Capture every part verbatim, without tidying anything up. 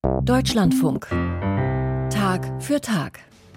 Deutschlandfunk. Tag für Tag.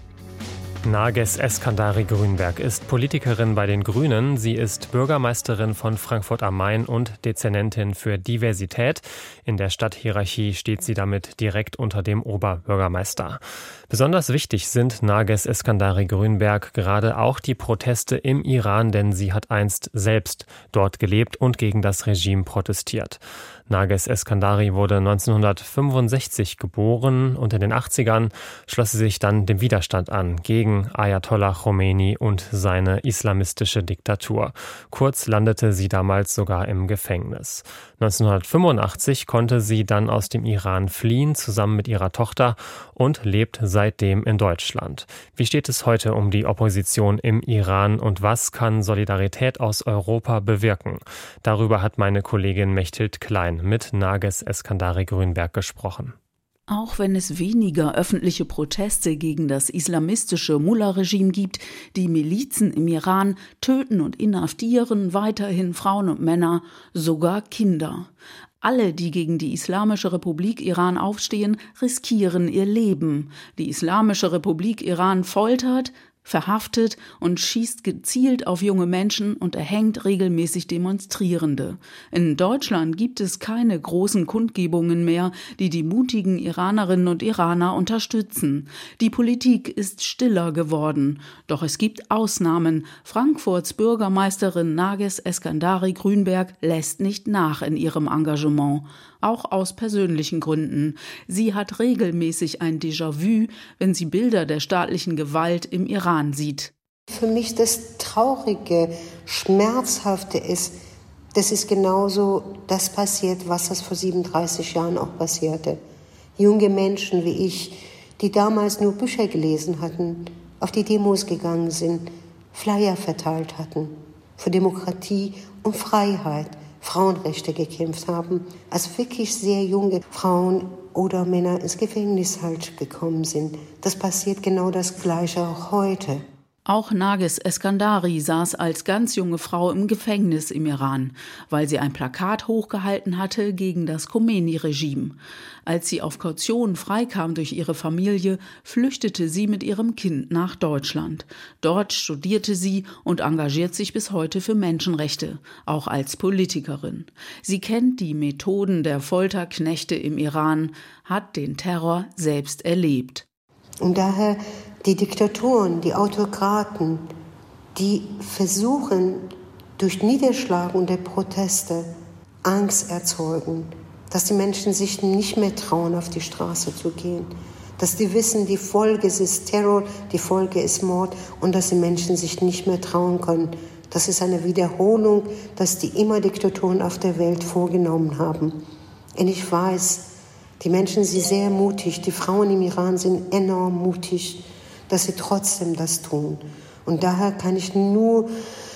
Narges Eskandari-Grünberg ist Politikerin bei den Grünen. Sie ist Bürgermeisterin von Frankfurt am Main und Dezernentin für Diversität. In der Stadthierarchie steht sie damit direkt unter dem Oberbürgermeister. Besonders wichtig sind Narges Eskandari-Grünberg gerade auch die Proteste im Iran, denn sie hat einst selbst dort gelebt und gegen das Regime protestiert. Narges Eskandari wurde neunzehnhundertfünfundsechzig geboren und in den achtzigern schloss sie sich dann dem Widerstand an gegen Ayatollah Khomeini und seine islamistische Diktatur. Kurz landete sie damals sogar im Gefängnis. neunzehnhundertfünfundachtzig konnte sie dann aus dem Iran fliehen, zusammen mit ihrer Tochter, und lebt seitdem in Deutschland. Wie steht es heute um die Opposition im Iran und was kann Solidarität aus Europa bewirken? Darüber hat meine Kollegin Mechthild Klein mit Narges Eskandari-Grünberg gesprochen. Auch wenn es weniger öffentliche Proteste gegen das islamistische Mullah-Regime gibt, die Milizen im Iran töten und inhaftieren weiterhin Frauen und Männer, sogar Kinder. Alle, die gegen die Islamische Republik Iran aufstehen, riskieren ihr Leben. Die Islamische Republik Iran foltert, verhaftet und schießt gezielt auf junge Menschen und erhängt regelmäßig Demonstrierende. In Deutschland gibt es keine großen Kundgebungen mehr, die die mutigen Iranerinnen und Iraner unterstützen. Die Politik ist stiller geworden. Doch es gibt Ausnahmen. Frankfurts Bürgermeisterin Narges Eskandari-Grünberg lässt nicht nach in ihrem Engagement. Auch aus persönlichen Gründen. Sie hat regelmäßig ein Déjà-vu, wenn sie Bilder der staatlichen Gewalt im Iran sieht. Für mich das Traurige, Schmerzhafte ist, das ist genauso das passiert, was das vor siebenunddreißig Jahren auch passierte. Junge Menschen wie ich, die damals nur Bücher gelesen hatten, auf die Demos gegangen sind, Flyer verteilt hatten, für Demokratie und Freiheit, Frauenrechte gekämpft haben, als wirklich sehr junge Frauen oder Männer ins Gefängnis halt gekommen sind. Das passiert genau das Gleiche auch heute. Auch Narges Eskandari saß als ganz junge Frau im Gefängnis im Iran, weil sie ein Plakat hochgehalten hatte gegen das Khomeini-Regime. Als sie auf Kaution freikam durch ihre Familie, flüchtete sie mit ihrem Kind nach Deutschland. Dort studierte sie und engagiert sich bis heute für Menschenrechte, auch als Politikerin. Sie kennt die Methoden der Folterknechte im Iran, hat den Terror selbst erlebt. Und daher die Diktaturen, die Autokraten, die versuchen durch Niederschlagung der Proteste Angst erzeugen, dass die Menschen sich nicht mehr trauen, auf die Straße zu gehen, dass die wissen, die Folge ist Terror, die Folge ist Mord und dass die Menschen sich nicht mehr trauen können. Das ist eine Wiederholung, dass die immer Diktaturen auf der Welt vorgenommen haben. Und ich weiß, die Menschen sind sehr mutig, die Frauen im Iran sind enorm mutig, dass sie trotzdem das tun. Und daher kann ich nur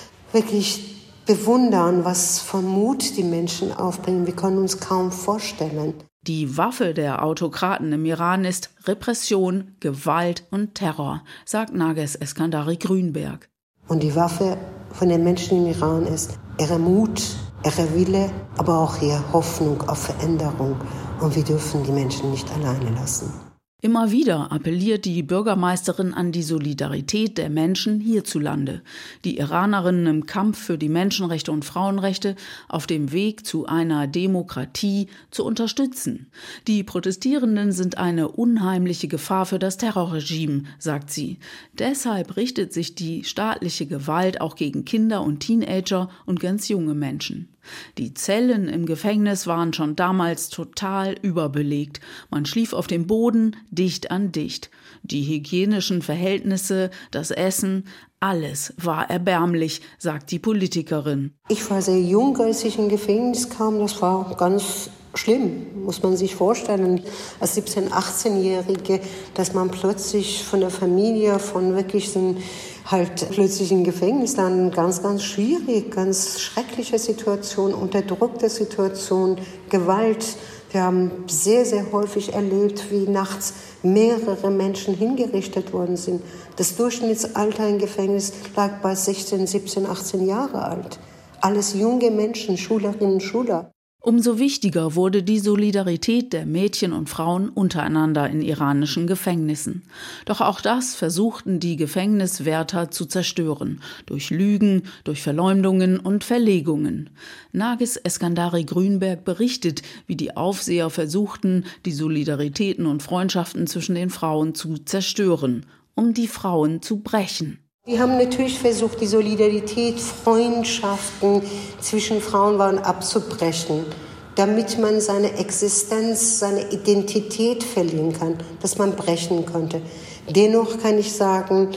wirklich bewundern, was von Mut die Menschen aufbringen. Wir können uns kaum vorstellen. Die Waffe der Autokraten im Iran ist Repression, Gewalt und Terror, sagt Narges Eskandari-Grünberg. Und die Waffe von den Menschen im Iran ist ihre Mut, ihre Wille, aber auch ihre Hoffnung auf Veränderung. Und wir dürfen die Menschen nicht alleine lassen. Immer wieder appelliert die Bürgermeisterin an die Solidarität der Menschen hierzulande. Die Iranerinnen im Kampf für die Menschenrechte und Frauenrechte auf dem Weg zu einer Demokratie zu unterstützen. Die Protestierenden sind eine unheimliche Gefahr für das Terrorregime, sagt sie. Deshalb richtet sich die staatliche Gewalt auch gegen Kinder und Teenager und ganz junge Menschen. Die Zellen im Gefängnis waren schon damals total überbelegt. Man schlief auf dem Boden, dicht an dicht. Die hygienischen Verhältnisse, das Essen, alles war erbärmlich, sagt die Politikerin. Ich war sehr jung, als ich in Gefängnis kam. Das war ganz schlimm, muss man sich vorstellen. Als siebzehn-, achtzehnjährige, dass man plötzlich von der Familie, von wirklich so halt plötzlich im Gefängnis landen, ganz, ganz schwierig, ganz schreckliche Situation, unterdrückte Situation, Gewalt. Wir haben sehr, sehr häufig erlebt, wie nachts mehrere Menschen hingerichtet worden sind. Das Durchschnittsalter im Gefängnis lag bei sechzehn, siebzehn, achtzehn Jahre alt. Alles junge Menschen, Schülerinnen und Schüler. Umso wichtiger wurde die Solidarität der Mädchen und Frauen untereinander in iranischen Gefängnissen. Doch auch das versuchten die Gefängniswärter zu zerstören, durch Lügen, durch Verleumdungen und Verlegungen. Nargis Eskandari-Grünberg berichtet, wie die Aufseher versuchten, die Solidaritäten und Freundschaften zwischen den Frauen zu zerstören, um die Frauen zu brechen. Die haben natürlich versucht, die Solidarität, Freundschaften zwischen Frauen waren abzubrechen, damit man seine Existenz, seine Identität verlieren kann, dass man brechen konnte. Dennoch kann ich sagen,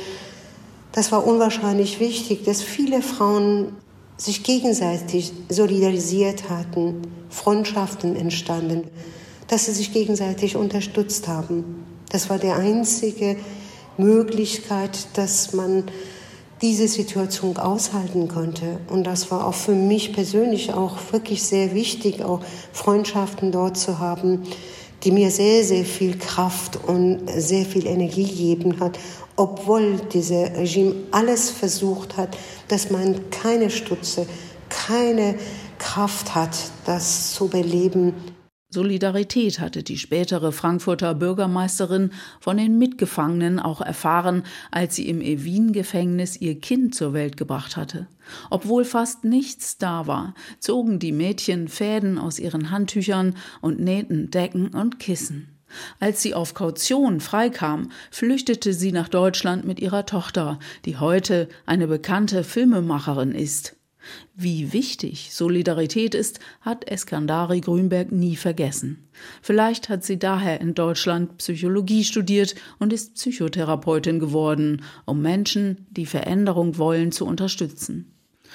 das war unwahrscheinlich wichtig, dass viele Frauen sich gegenseitig solidarisiert hatten, Freundschaften entstanden, dass sie sich gegenseitig unterstützt haben. Das war der einzige Möglichkeit, dass man diese Situation aushalten konnte. Und das war auch für mich persönlich auch wirklich sehr wichtig, auch Freundschaften dort zu haben, die mir sehr, sehr viel Kraft und sehr viel Energie gegeben hat, obwohl dieses Regime alles versucht hat, dass man keine Stütze, keine Kraft hat, das zu überleben. Solidarität hatte die spätere Frankfurter Bürgermeisterin von den Mitgefangenen auch erfahren, als sie im Evin-Gefängnis ihr Kind zur Welt gebracht hatte. Obwohl fast nichts da war, zogen die Mädchen Fäden aus ihren Handtüchern und nähten Decken und Kissen. Als sie auf Kaution freikam, flüchtete sie nach Deutschland mit ihrer Tochter, die heute eine bekannte Filmemacherin ist. Wie wichtig Solidarität ist, hat Eskandari-Grünberg nie vergessen. Vielleicht hat sie daher in Deutschland Psychologie studiert und ist Psychotherapeutin geworden, um Menschen, die Veränderung wollen, zu unterstützen.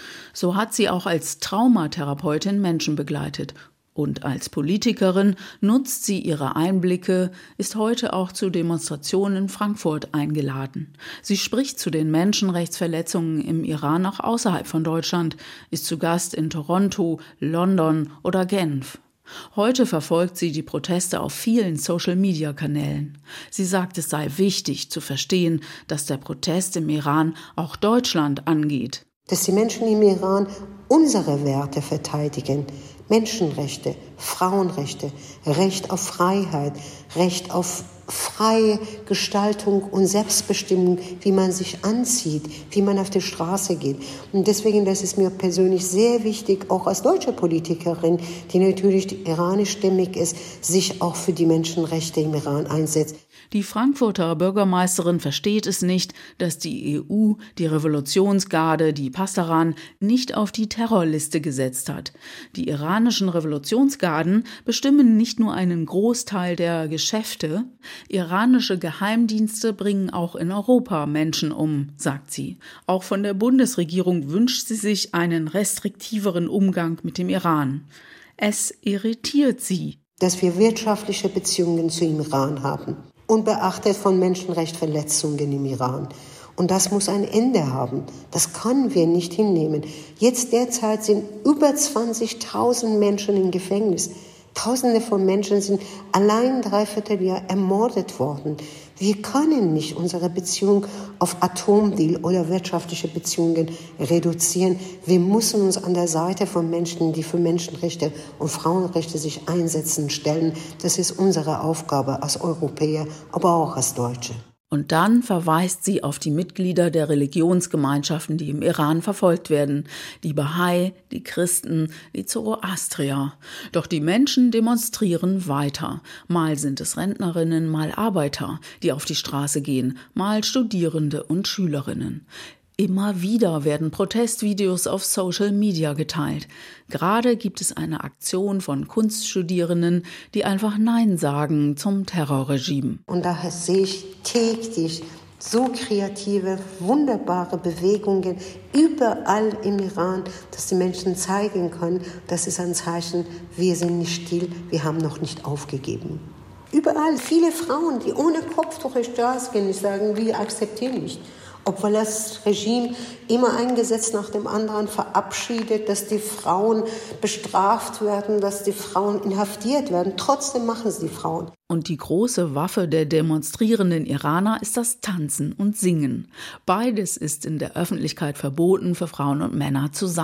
So hat sie auch als Traumatherapeutin Menschen begleitet. Und als Politikerin nutzt sie ihre Einblicke, ist heute auch zu Demonstrationen in Frankfurt eingeladen. Sie spricht zu den Menschenrechtsverletzungen im Iran auch außerhalb von Deutschland, ist zu Gast in Toronto, London oder Genf. Heute verfolgt sie die Proteste auf vielen Social-Media-Kanälen. Sie sagt, es sei wichtig zu verstehen, dass der Protest im Iran auch Deutschland angeht. Dass die Menschen im Iran unsere Werte verteidigen. Menschenrechte, Frauenrechte, Recht auf Freiheit, Recht auf freie Gestaltung und Selbstbestimmung, wie man sich anzieht, wie man auf die Straße geht. Und deswegen, das ist mir persönlich sehr wichtig, auch als deutsche Politikerin, die natürlich iranischstämmig ist, sich auch für die Menschenrechte im Iran einsetzt. Die Frankfurter Bürgermeisterin versteht es nicht, dass die E U die Revolutionsgarde, die Pasdaran, nicht auf die Terrorliste gesetzt hat. Die iranischen Revolutionsgarden bestimmen nicht nur einen Großteil der Geschäfte, iranische Geheimdienste bringen auch in Europa Menschen um, sagt sie. Auch von der Bundesregierung wünscht sie sich einen restriktiveren Umgang mit dem Iran. Es irritiert sie, dass wir wirtschaftliche Beziehungen zu dem Iran haben. Unbeachtet von Menschenrechtsverletzungen im Iran. Und das muss ein Ende haben. Das können wir nicht hinnehmen. Jetzt derzeit sind über zwanzigtausend Menschen im Gefängnis. Tausende von Menschen sind allein dreiviertel Jahr ermordet worden. Wir können nicht unsere Beziehung auf Atomdeal oder wirtschaftliche Beziehungen reduzieren. Wir müssen uns an der Seite von Menschen, die für Menschenrechte und Frauenrechte sich einsetzen, stellen. Das ist unsere Aufgabe als Europäer, aber auch als Deutsche. Und dann verweist sie auf die Mitglieder der Religionsgemeinschaften, die im Iran verfolgt werden. Die Bahai, die Christen, die Zoroastrier. Doch die Menschen demonstrieren weiter. Mal sind es Rentnerinnen, mal Arbeiter, die auf die Straße gehen, mal Studierende und Schülerinnen. Immer wieder werden Protestvideos auf Social Media geteilt. Gerade gibt es eine Aktion von Kunststudierenden, die einfach Nein sagen zum Terrorregime. Und daher sehe ich täglich so kreative, wunderbare Bewegungen überall im Iran, dass die Menschen zeigen können, das ist ein Zeichen, wir sind nicht still, wir haben noch nicht aufgegeben. Überall viele Frauen, die ohne Kopftuch durch die Straße gehen, sagen, wir akzeptieren nicht. Obwohl das Regime immer ein Gesetz nach dem anderen verabschiedet, dass die Frauen bestraft werden, dass die Frauen inhaftiert werden. Trotzdem machen es die Frauen. Und die große Waffe der demonstrierenden Iraner ist das Tanzen und Singen. Beides ist in der Öffentlichkeit verboten für Frauen und Männer zusammen.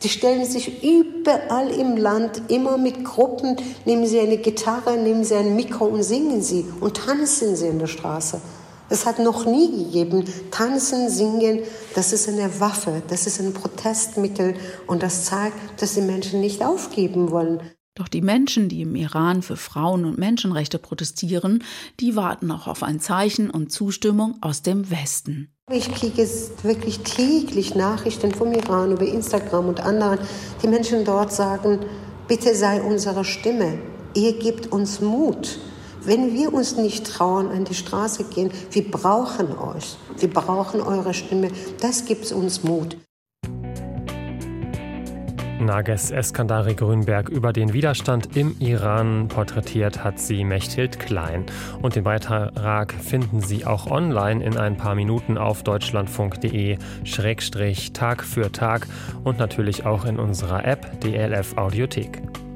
Die stellen sich überall im Land, immer mit Gruppen, nehmen sie eine Gitarre, nehmen sie ein Mikro und singen sie und tanzen sie in der Straße. Es hat noch nie gegeben. Tanzen, singen, das ist eine Waffe, das ist ein Protestmittel und das zeigt, dass die Menschen nicht aufgeben wollen. Doch die Menschen, die im Iran für Frauen- und Menschenrechte protestieren, die warten auch auf ein Zeichen und Zustimmung aus dem Westen. Ich kriege wirklich täglich Nachrichten vom Iran über Instagram und anderen. Die Menschen dort sagen, bitte sei unsere Stimme. Ihr gebt uns Mut. Wenn wir uns nicht trauen, an die Straße gehen, wir brauchen euch. Wir brauchen eure Stimme. Das gibt uns Mut. Narges Eskandari-Grünberg über den Widerstand im Iran porträtiert hat sie Mechthild Klein. Und den Beitrag finden Sie auch online in ein paar Minuten auf deutschlandfunk.de Schrägstrich Tag für Tag und natürlich auch in unserer App D L F Audiothek.